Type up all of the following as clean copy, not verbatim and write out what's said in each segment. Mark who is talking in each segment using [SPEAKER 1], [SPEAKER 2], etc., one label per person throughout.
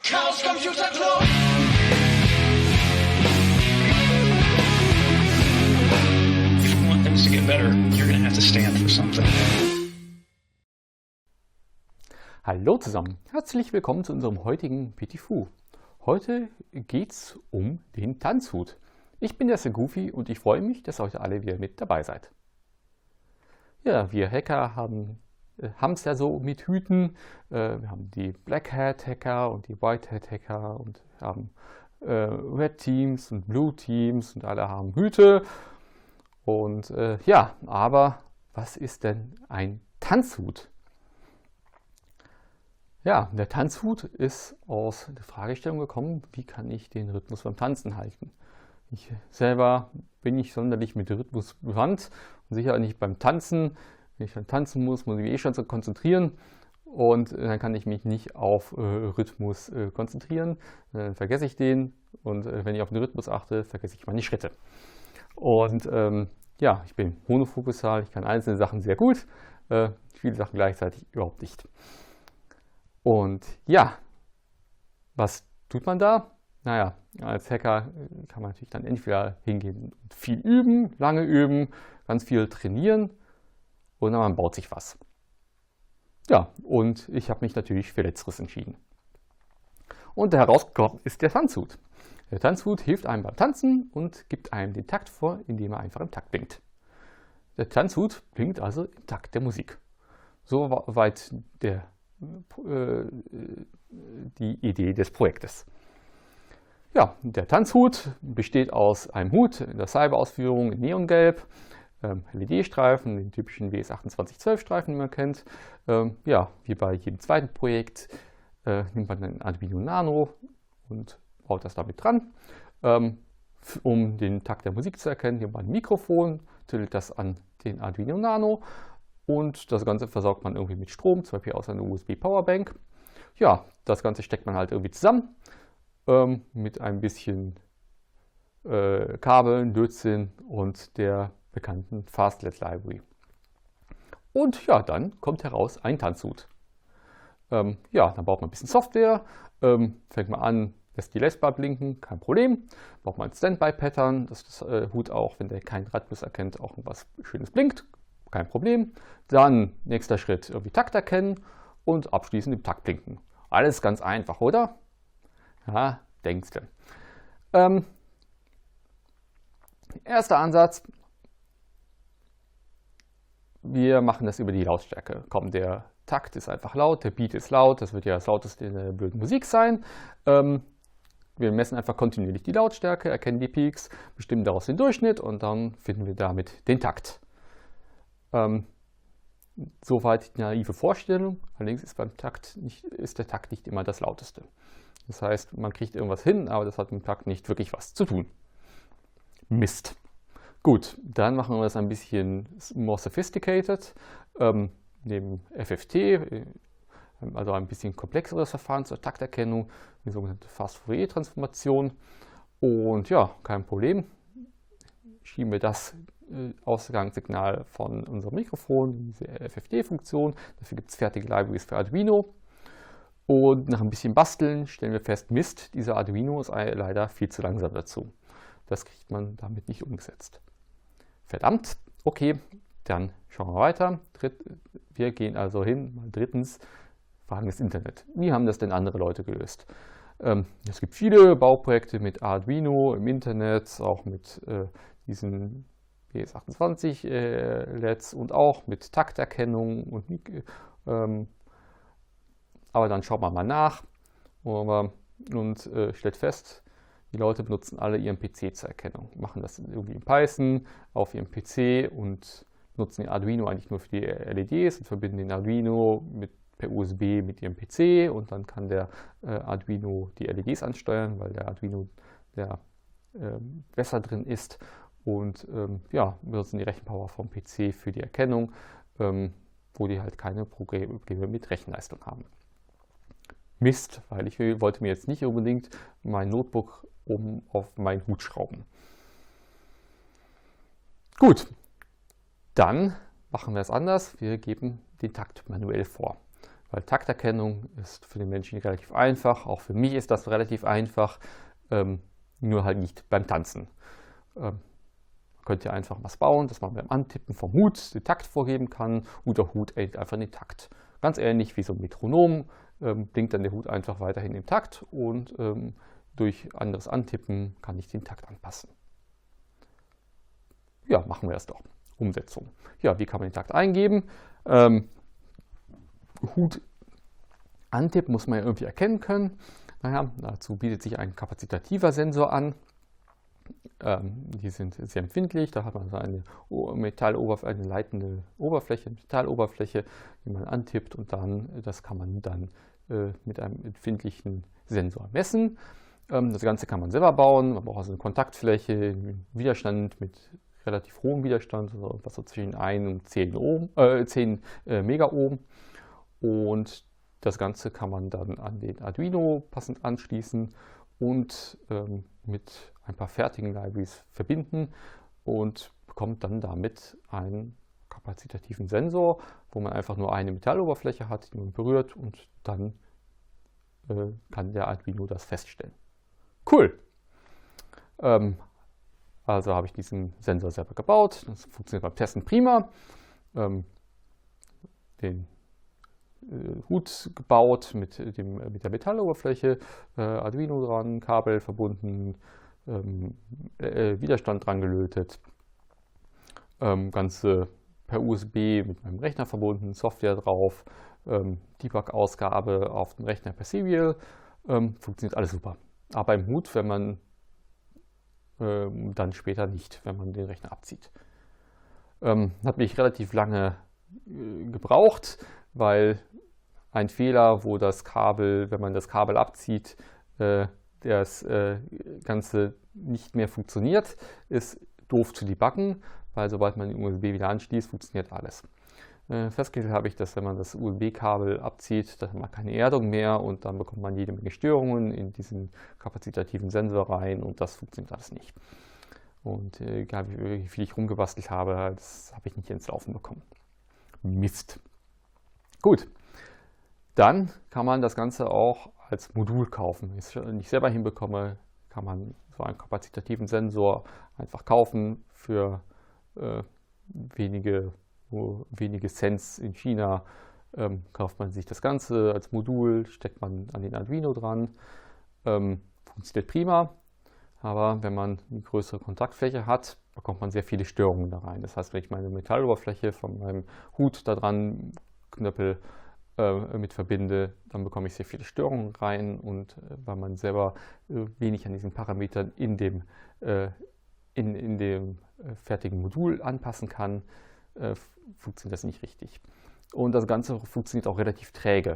[SPEAKER 1] Chaos Computer Club. If you want things to get better, you're going to have to stand for something.
[SPEAKER 2] Hallo zusammen, herzlich willkommen zu unserem heutigen Petit Fou. Heute geht's um den Tanzhut. Ich bin der Sir Goofy und ich freue mich, dass heute alle wieder mit dabei seid. Ja, wir Hacker haben es ja so mit Hüten. Wir haben die Black Hat Hacker und die White Hat Hacker und haben Red Teams und Blue Teams und alle haben Hüte. Und ja, aber was ist denn ein Tanzhut? Ja, der Tanzhut ist aus der Fragestellung gekommen, wie kann ich den Rhythmus beim Tanzen halten? Ich selber bin nicht sonderlich mit Rhythmus bewandt und sicher nicht beim Tanzen. Wenn ich dann tanzen muss ich mich schon so konzentrieren und dann kann ich mich nicht auf Rhythmus konzentrieren. Dann vergesse ich den und wenn ich auf den Rhythmus achte, vergesse ich meine Schritte. Und ja, ich bin monofokussal, ich kann einzelne Sachen sehr gut, viele Sachen gleichzeitig überhaupt nicht. Und ja, was tut man da? Naja, als Hacker kann man natürlich dann entweder hingehen und viel üben, lange üben, ganz viel trainieren oder man baut sich was. Ja, und ich habe mich natürlich für Letzteres entschieden. Und herausgekommen ist der Tanzhut. Der Tanzhut hilft einem beim Tanzen und gibt einem den Takt vor, indem er einfach im Takt blinkt. Der Tanzhut blinkt also im Takt der Musik. Soweit die Idee des Projektes. Ja, der Tanzhut besteht aus einem Hut in der Cyber-Ausführung in Neongelb, LED-Streifen, den typischen WS2812-Streifen, den man kennt. Ja, wie bei jedem zweiten Projekt nimmt man ein Arduino Nano und baut das damit dran. Um den Takt der Musik zu erkennen, hier mal ein Mikrofon, tüdelt das an den Arduino Nano und das Ganze versorgt man irgendwie mit Strom, zum Beispiel aus einer USB-Powerbank. Ja, das Ganze steckt man halt irgendwie zusammen. Mit ein bisschen Kabeln, Lötzinn und der bekannten Fastlet Library. Und ja, dann kommt heraus ein Tanzhut. Ja, dann baut man ein bisschen Software, fängt man an, lässt die Lesbar blinken, kein Problem. Braucht man ein Standby-Pattern, dass das Hut auch, wenn der keinen Radius erkennt, auch was Schönes blinkt, kein Problem. Dann nächster Schritt, irgendwie Takt erkennen und abschließend im Takt blinken. Alles ganz einfach, oder? Ja, denkst du. Erster Ansatz, wir machen das über die Lautstärke. Komm, der Takt ist einfach laut, der Beat ist laut, das wird ja das lauteste in der blöden Musik sein. Wir messen einfach kontinuierlich die Lautstärke, erkennen die Peaks, bestimmen daraus den Durchschnitt und dann finden wir damit den Takt. Soweit die naive Vorstellung, allerdings ist der Takt nicht immer das lauteste. Das heißt, man kriegt irgendwas hin, aber das hat mit dem Takt nicht wirklich was zu tun. Mist. Gut, dann machen wir das ein bisschen more sophisticated. Neben FFT, also ein bisschen komplexeres Verfahren zur Takterkennung, die sogenannte Fast-Fourier-Transformation. Und ja, kein Problem. Schieben wir das Ausgangssignal von unserem Mikrofon, diese FFT-Funktion. Dafür gibt es fertige Libraries für Arduino. Und nach ein bisschen Basteln stellen wir fest, Mist, dieser Arduino ist leider viel zu langsam dazu. Das kriegt man damit nicht umgesetzt. Verdammt, okay, dann schauen wir weiter. Wir gehen also hin, mal drittens, fragen das Internet. Wie haben das denn andere Leute gelöst? Es gibt viele Bauprojekte mit Arduino im Internet, auch mit diesen WS28 LEDs und auch mit Takterkennung und aber dann schaut man mal nach und stellt fest, die Leute benutzen alle ihren PC zur Erkennung, machen das irgendwie in Python auf ihrem PC und nutzen den Arduino eigentlich nur für die LEDs und verbinden den Arduino per USB mit ihrem PC und dann kann der Arduino die LEDs ansteuern, weil der Arduino besser drin ist und ja, benutzen die Rechenpower vom PC für die Erkennung, wo die halt keine Probleme mit Rechenleistung haben. Mist, weil ich wollte mir jetzt nicht unbedingt mein Notebook auf meinen Hut schrauben. Gut, dann machen wir es anders. Wir geben den Takt manuell vor. weil Takterkennung ist für den Menschen relativ einfach. Auch für mich ist das relativ einfach, nur halt nicht beim Tanzen. Könnt ihr einfach was bauen, dass man beim Antippen vom Hut den Takt vorgeben kann und der Hut ändert einfach den Takt. Ganz ähnlich wie so ein Metronom blinkt dann der Hut einfach weiterhin im Takt und durch anderes Antippen kann ich den Takt anpassen. Ja, machen wir es doch. Umsetzung. Ja, wie kann man den Takt eingeben? Hut Antip muss man ja irgendwie erkennen können. Naja, dazu bietet sich ein kapazitativer Sensor an. Die sind sehr empfindlich, da hat man so eine Metalloberfläche, eine leitende Oberfläche, Metalloberfläche, die man antippt und das kann man dann mit einem empfindlichen Sensor messen. Das Ganze kann man selber bauen, man braucht also eine Kontaktfläche, einen Widerstand mit relativ hohem Widerstand, also was so zwischen 1 und 10 Megaohm. Und das Ganze kann man dann an den Arduino passend anschließen und mit ein paar fertigen Libraries verbinden und bekommt dann damit einen kapazitativen Sensor, wo man einfach nur eine Metalloberfläche hat, die man berührt und dann kann der Arduino das feststellen. Cool! Also habe ich diesen Sensor selber gebaut, das funktioniert beim Testen prima. Den Hut gebaut mit der Metalloberfläche, Arduino dran, Kabel verbunden, Widerstand dran gelötet, Ganze per USB mit meinem Rechner verbunden, Software drauf, Debug-Ausgabe auf dem Rechner per Serial, funktioniert alles super. Aber im Hut, wenn man dann später nicht, wenn man den Rechner abzieht. Hat mich relativ lange gebraucht, weil ein Fehler, wo das Kabel, wenn man das Kabel abzieht, das Ganze nicht mehr funktioniert, ist doof zu debuggen, weil sobald man den USB wieder anschließt, funktioniert alles. Festgestellt habe ich, dass wenn man das USB-Kabel abzieht, dann hat man keine Erdung mehr und dann bekommt man jede Menge Störungen in diesen kapazitativen Sensor rein und das funktioniert alles nicht. Und egal wie viel ich rumgebastelt habe, das habe ich nicht ins Laufen bekommen. Mist. Gut, dann kann man das Ganze auch als Modul kaufen. Wenn ich es nicht selber hinbekomme, kann man so einen kapazitativen Sensor einfach kaufen für wenige Cents in China. Kauft man sich das Ganze als Modul, steckt man an den Arduino dran. Funktioniert prima, aber wenn man eine größere Kontaktfläche hat, bekommt man sehr viele Störungen da rein. Das heißt, wenn ich meine Metalloberfläche von meinem Hut da dran knöppel, mit verbinde, dann bekomme ich sehr viele Störungen rein und weil man selber wenig an diesen Parametern in dem fertigen Modul anpassen kann, funktioniert das nicht richtig. Und das Ganze funktioniert auch relativ träge,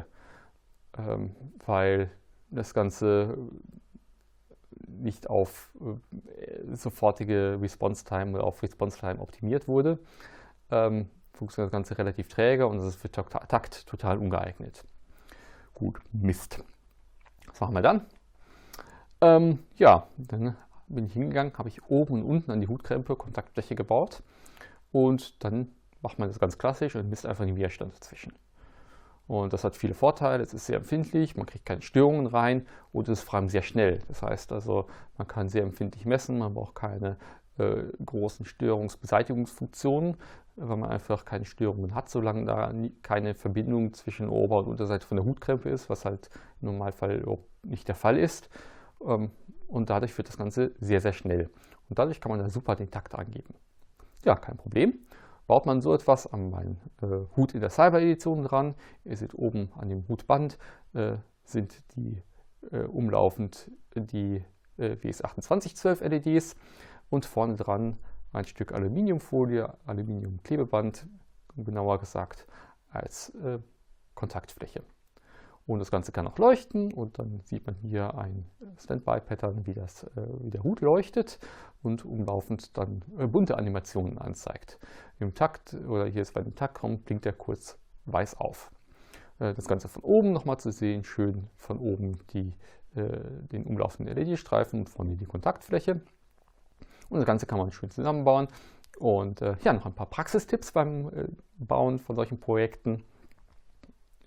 [SPEAKER 2] weil das Ganze nicht auf sofortige Response-Time oder auf Response-Time optimiert wurde. Funktioniert das Ganze relativ träge und es ist für Takt total ungeeignet. Gut, Mist. Was machen wir dann? Ja, dann bin ich hingegangen, habe ich oben und unten an die Hutkrempe Kontaktfläche gebaut und dann macht man das ganz klassisch und misst einfach den Widerstand dazwischen. Und das hat viele Vorteile, es ist sehr empfindlich, man kriegt keine Störungen rein und es ist vor allem sehr schnell. Das heißt also, man kann sehr empfindlich messen, man braucht keine großen Störungsbeseitigungsfunktionen, weil man einfach keine Störungen hat, solange da keine Verbindung zwischen Ober- und Unterseite von der Hutkrempe ist, was halt im Normalfall nicht der Fall ist. Und dadurch wird das Ganze sehr, sehr schnell. Und dadurch kann man dann super den Takt angeben. Ja, kein Problem. Baut man so etwas an meinen Hut in der Cyber-Edition dran. Ihr seht oben an dem Hutband sind die umlaufend die WS2812 LEDs und vorne dran ein Stück Aluminiumfolie, Aluminiumklebeband, genauer gesagt, als Kontaktfläche. Und das Ganze kann auch leuchten und dann sieht man hier ein Standby-Pattern, wie der Hut leuchtet und umlaufend dann bunte Animationen anzeigt. Im Takt oder hier ist bei dem Taktraum blinkt er kurz weiß auf. Das Ganze von oben nochmal zu sehen, schön von oben den umlaufenden LED-Streifen und vorne die Kontaktfläche. Und das Ganze kann man schön zusammenbauen. Und ja, noch ein paar Praxistipps beim Bauen von solchen Projekten.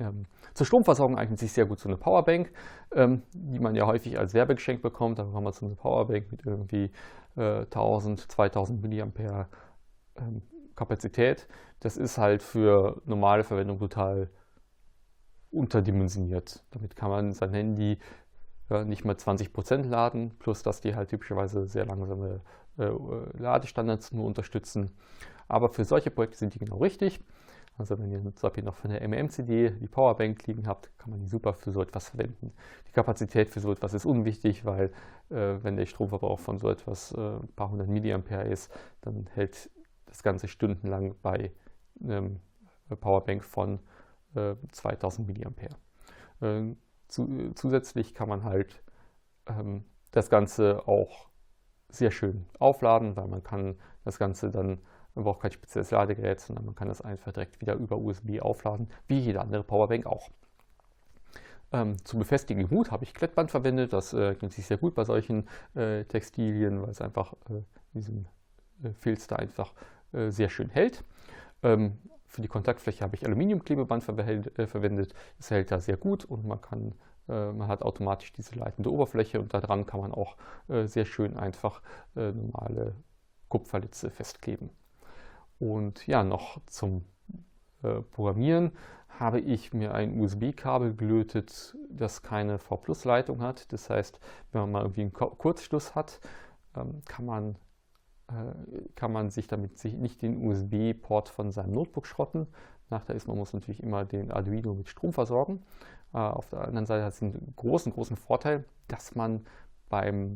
[SPEAKER 2] Zur Stromversorgung eignet sich sehr gut so eine Powerbank, die man ja häufig als Werbegeschenk bekommt. Da haben wir so eine Powerbank mit irgendwie 1000, 2000 mAh Kapazität. Das ist halt für normale Verwendung total unterdimensioniert. Damit kann man sein Handy nicht mal 20% laden, plus dass die halt typischerweise sehr langsame Ladestandards nur unterstützen. Aber für solche Projekte sind die genau richtig. Also wenn ihr zum Beispiel noch von der MMCD die Powerbank liegen habt, kann man die super für so etwas verwenden. Die Kapazität für so etwas ist unwichtig, weil wenn der Stromverbrauch von so etwas ein paar hundert Milliampere ist, dann hält das Ganze stundenlang bei einem Powerbank von 2000 Milliampere. Zusätzlich kann man halt das Ganze auch sehr schön aufladen, weil man kann das Ganze dann, man braucht kein spezielles Ladegerät, sondern man kann das einfach direkt wieder über USB aufladen, wie jede andere Powerbank auch. Zum Befestigen im Hut habe ich Klettband verwendet, das eignet sich sehr gut bei solchen Textilien, weil es einfach diesen Filz da einfach sehr schön hält. Für die Kontaktfläche habe ich Aluminiumklebeband verwendet. Es hält da sehr gut und man hat automatisch diese leitende Oberfläche und daran kann man auch sehr schön einfach normale Kupferlitze festkleben. Und ja, noch zum Programmieren habe ich mir ein USB-Kabel gelötet, das keine V+-Leitung hat. Das heißt, wenn man mal irgendwie einen Kurzschluss hat, kann man sich damit nicht den USB-Port von seinem Notebook schrotten. Nachteil ist, man muss natürlich immer den Arduino mit Strom versorgen. Auf der anderen Seite hat es einen großen Vorteil, dass man beim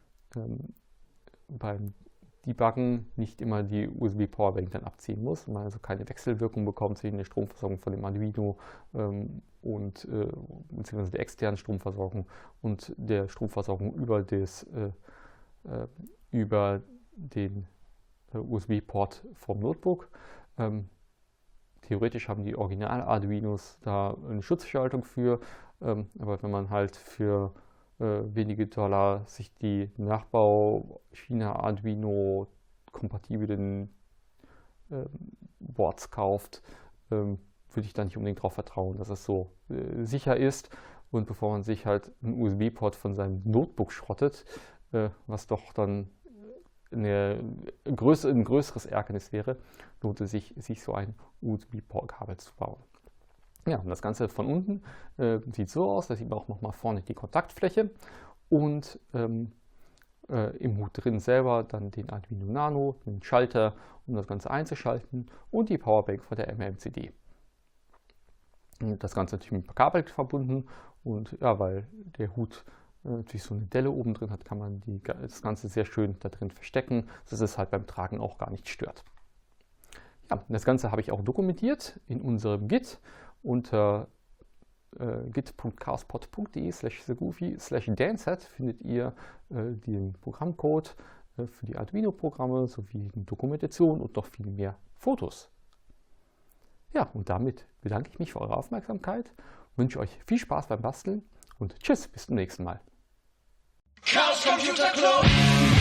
[SPEAKER 2] Debuggen nicht immer die USB-Powerbank dann abziehen muss. Man also keine Wechselwirkung bekommt zwischen der Stromversorgung von dem Arduino beziehungsweise der externen Stromversorgung und der Stromversorgung über den USB-Port vom Notebook. Theoretisch haben die Original-Arduinos da eine Schutzschaltung für, aber wenn man halt für wenige Dollar sich die Nachbau China Arduino kompatiblen Boards kauft, würde ich da nicht unbedingt darauf vertrauen, dass es so sicher ist. Und bevor man sich halt einen USB-Port von seinem Notebook schrottet, was doch dann ein größeres Ärgernis wäre, lohnt es sich so ein USB-Kabel zu bauen. Ja, und das Ganze von unten sieht so aus, da sieht man auch nochmal vorne die Kontaktfläche und im Hut drin selber dann den Arduino Nano, den Schalter, um das Ganze einzuschalten und die Powerbank von der MMCD. Und das Ganze natürlich mit Kabel verbunden und ja, weil der Hut natürlich so eine Delle oben drin hat, kann man das Ganze sehr schön da drin verstecken, dass es halt beim Tragen auch gar nicht stört. Ja, das Ganze habe ich auch dokumentiert in unserem Git unter git.chaospot.de/thegoofy/danceset findet ihr den Programmcode für die Arduino-Programme sowie die Dokumentation und noch viel mehr Fotos. Ja, und damit bedanke ich mich für eure Aufmerksamkeit, wünsche euch viel Spaß beim Basteln und tschüss, bis zum nächsten Mal.
[SPEAKER 3] Chaos Computer Club.